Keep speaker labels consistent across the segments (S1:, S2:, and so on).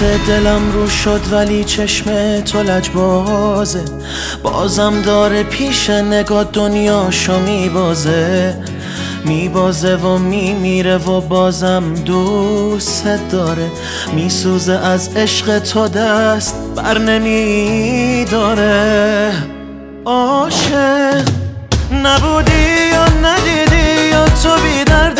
S1: دلم رو شد ولی چشم تو لجبازه، بازم داره پیش نگاه دنیاشو میبازه و میمیره و بازم دوست داره، میسوزه از عشق تو دست بر نمیداره. عاشق نبودی یا ندیدی یا تو بی‌دردی،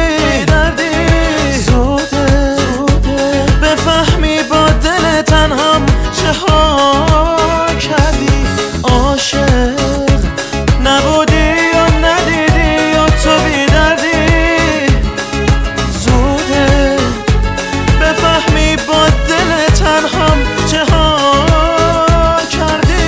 S1: زوده بفهمی با دل تنهام چه ها کردی. عاشق نبودی یا ندیدی یا تو بی‌دردی، زوده بفهمی با دل تنهام چه ها کردی.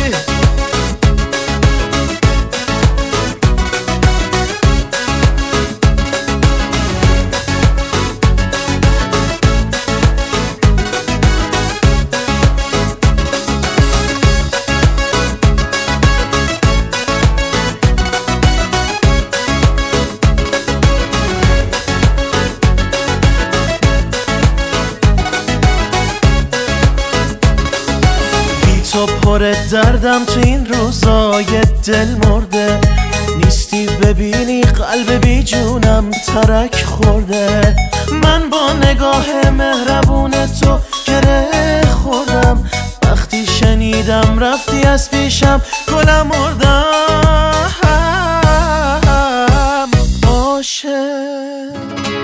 S1: تو پر دردم تو این روزای دل مرده، نیستی ببینی قلب بی جونم ترک خورده. من با نگاه مهربون تو گره خوردم، وقتی شنیدم رفتی از پیشم گلم مردم. عاشق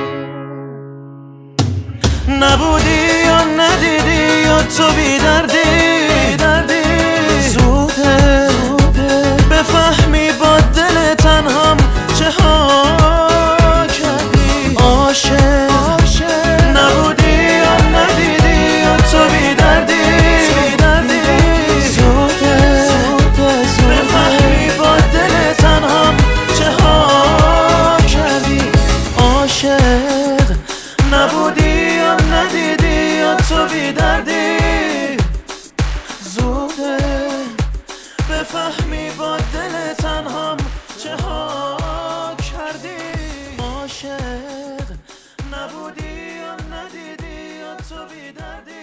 S1: نبودی یا ندیدی یا تو بی‌دردی، زوده بفهمی با دل تنهام چه ها کردی. عاشق نبودی یا ندیدی یا تو بی‌دردی، زوده بفهمی با دل تنهام چه ها کردی. عاشق نبودی یا ندیدی یا تو بی‌دردی، زوده بفهمی با دل تنهام چه ها کردی. عاشق نبودی یا ندیدی یا تو بی‌دردی.